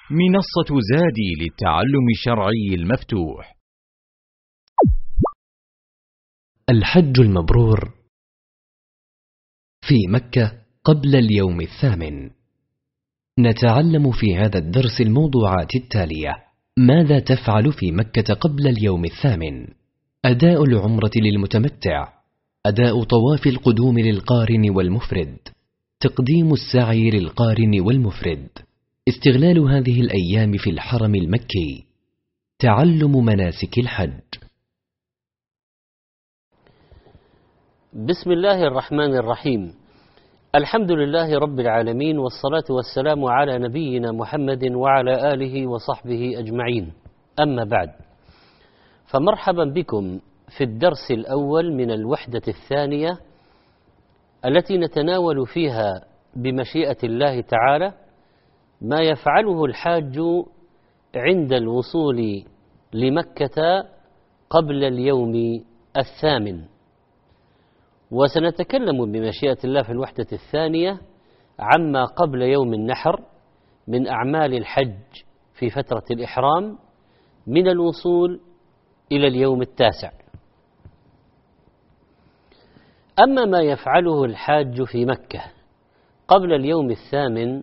منصة زادي للتعلم الشرعي المفتوح. الحج المبرور في مكة قبل اليوم 8. نتعلم في هذا الدرس الموضوعات التالية: ماذا تفعل في مكة قبل اليوم 8؟ أداء العمرة للمتمتع، أداء طواف القدوم للقارن والمفرد، تقديم السعي للقارن والمفرد، استغلال هذه الأيام في الحرم المكي، تعلم مناسك الحج. بسم الله الرحمن الرحيم. الحمد لله رب العالمين، والصلاة والسلام على نبينا محمد وعلى آله وصحبه أجمعين. أما بعد، فمرحبا بكم في الدرس الأول من الوحدة الثانية التي نتناول فيها بمشيئة الله تعالى ما يفعله الحاج عند الوصول لمكة قبل اليوم 8. وسنتكلم بمشيئة الله في الوحدة الثانية عما قبل يوم النحر من أعمال الحج في فترة الإحرام من الوصول إلى اليوم 9. أما ما يفعله الحاج في مكة قبل اليوم 8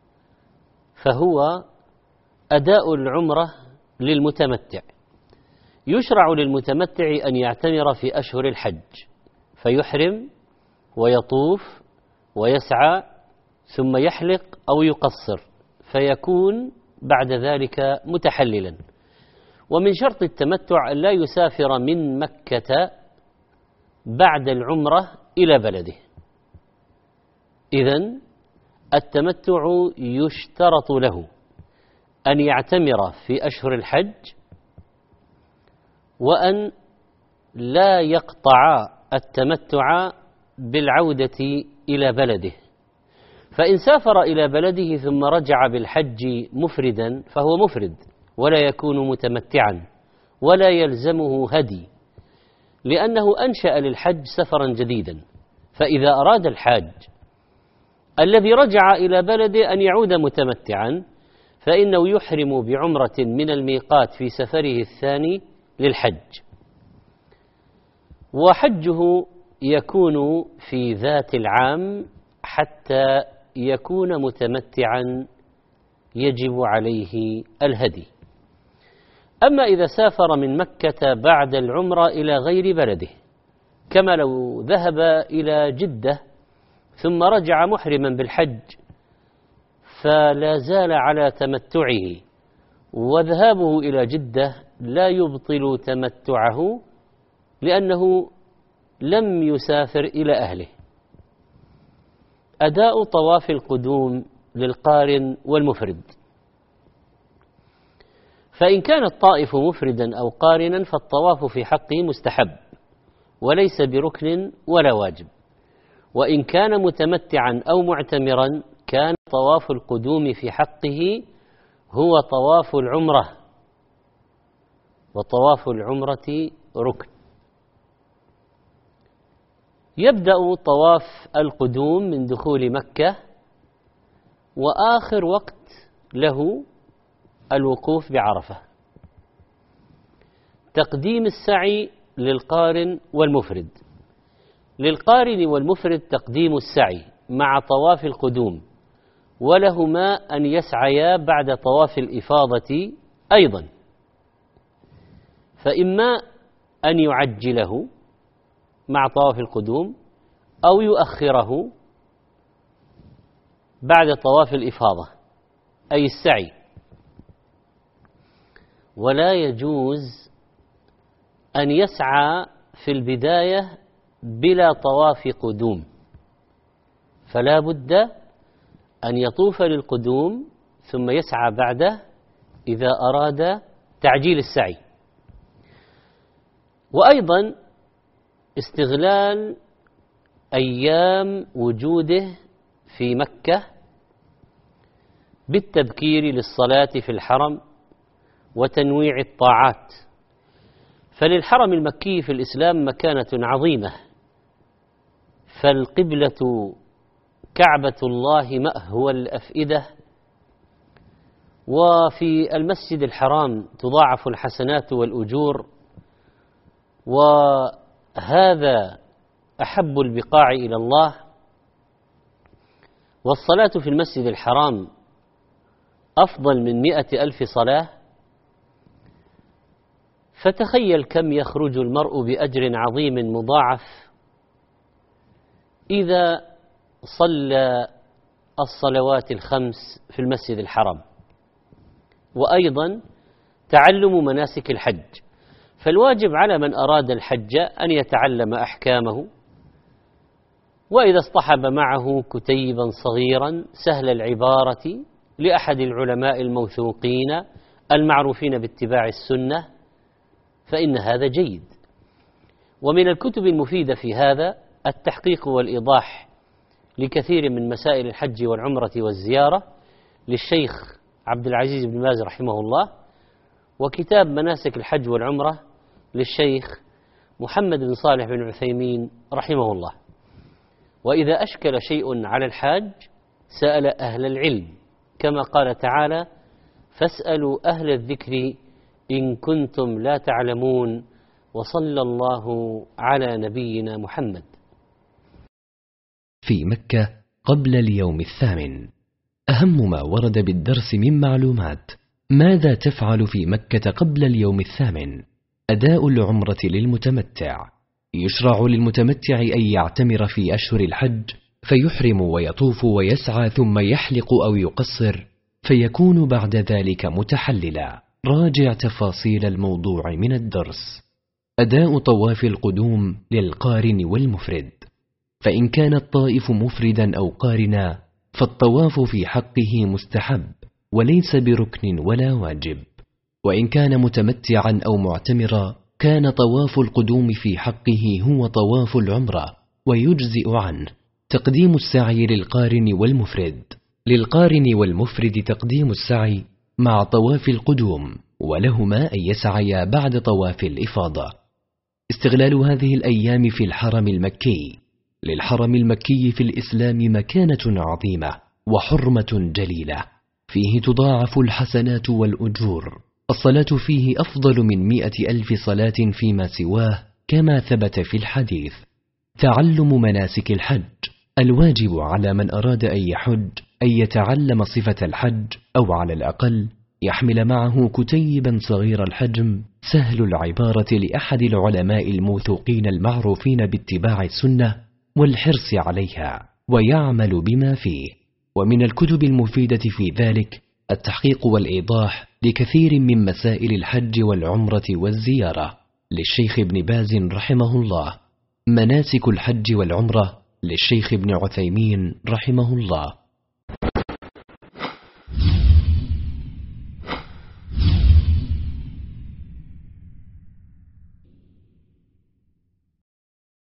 فهو أداء العمرة للمتمتع. يشرع للمتمتع أن يعتمر في أشهر الحج، فيحرم ويطوف ويسعى ثم يحلق أو يقصر، فيكون بعد ذلك متحللا. ومن شرط التمتع أن لا يسافر من مكة بعد العمرة إلى بلده. إذن التمتع يشترط له أن يعتمر في أشهر الحج، وأن لا يقطع التمتع بالعودة إلى بلده. فإن سافر إلى بلده ثم رجع بالحج مفردا فهو مفرد ولا يكون متمتعا ولا يلزمه هدي، لأنه أنشأ للحج سفرا جديدا. فإذا أراد الحاج الذي رجع إلى بلده أن يعود متمتعا فإنه يحرم بعمرة من الميقات في سفره الثاني للحج، وحجه يكون في ذات العام حتى يكون متمتعا يجب عليه الهدي. أما إذا سافر من مكة بعد العمرة إلى غير بلده، كما لو ذهب إلى جدة ثم رجع محرما بالحج فلا زال على تمتعه، وذهابه إلى جدة لا يبطل تمتعه لأنه لم يسافر إلى أهله. أداء طواف القدوم للقارن والمفرد: فإن كان الطائف مفردا أو قارنا فالطواف في حقه مستحب وليس بركن ولا واجب. وإن كان متمتعا أو معتمرا كان طواف القدوم في حقه هو طواف العمرة، وطواف العمرة ركن. يبدأ طواف القدوم من دخول مكة، وآخر وقت له الوقوف بعرفة. تقديم السعي للقارن والمفرد: للقارن والمفرد تقديم السعي مع طواف القدوم، ولهما أن يسعيا بعد طواف الإفاضة أيضا، فإما أن يعجله مع طواف القدوم أو يؤخره بعد طواف الإفاضة أي السعي. ولا يجوز أن يسعى في البداية بلا طواف قدوم، فلا بد أن يطوف للقدوم ثم يسعى بعده إذا أراد تعجيل السعي. وأيضا استغلال أيام وجوده في مكة بالتبكير للصلاة في الحرم وتنويع الطاعات، فللحرم المكي في الإسلام مكانة عظيمة، فالقبلة كعبة الله مأهوى الأفئدة، وفي المسجد الحرام تضاعف الحسنات والأجور، وهذا أحب البقاع إلى الله، والصلاة في المسجد الحرام أفضل من 100,000 صلاة. فتخيل كم يخرج المرء بأجر عظيم مضاعف إذا صلى الصلوات الخمس في المسجد الحرام. وأيضا تعلم مناسك الحج، فالواجب على من أراد الحج أن يتعلم أحكامه، وإذا اصطحب معه كتيبا صغيرا سهل العبارة لأحد العلماء الموثوقين المعروفين باتباع السنة فإن هذا جيد. ومن الكتب المفيدة في هذا التحقيق والإيضاح لكثير من مسائل الحج والعمرة والزيارة للشيخ عبد العزيز بن باز رحمه الله، وكتاب مناسك الحج والعمرة للشيخ محمد بن صالح بن عثيمين رحمه الله. وإذا أشكل شيء على الحاج سأل أهل العلم، كما قال تعالى: فاسألوا أهل الذكر إن كنتم لا تعلمون. وصلى الله على نبينا محمد. في مكة قبل اليوم 8، أهم ما ورد بالدرس من معلومات: ماذا تفعل في مكة قبل اليوم 8؟ أداء العمرة للمتمتع. يشرع للمتمتع أن يعتمر في أشهر الحج، فيحرم ويطوف ويسعى ثم يحلق أو يقصر، فيكون بعد ذلك متحللا. راجع تفاصيل الموضوع من الدرس. أداء طواف القدوم للقارن والمفرد، فإن كان الطائف مفردا أو قارنا فالطواف في حقه مستحب وليس بركن ولا واجب. وإن كان متمتعا أو معتمرا كان طواف القدوم في حقه هو طواف العمرة ويجزئ عنه. تقديم السعي للقارن والمفرد. للقارن والمفرد تقديم السعي مع طواف القدوم، ولهما أن يسعيا بعد طواف الإفاضة. استغلال هذه الأيام في الحرم المكي. للحرم المكي في الإسلام مكانة عظيمة وحرمة جليلة، فيه تضاعف الحسنات والأجور. الصلاة فيه أفضل من 100,000 صلاة فيما سواه، كما ثبت في الحديث. تعلم مناسك الحج. الواجب على من أراد أن يحج أن يتعلم صفة الحج، أو على الأقل يحمل معه كتيبا صغير الحجم سهل العبارة لأحد العلماء الموثوقين المعروفين باتباع السنة والحرص عليها، ويعمل بما فيه. ومن الكتب المفيدة في ذلك التحقيق والإيضاح لكثير من مسائل الحج والعمرة والزيارة للشيخ ابن باز رحمه الله. مناسك الحج والعمرة للشيخ ابن عثيمين رحمه الله.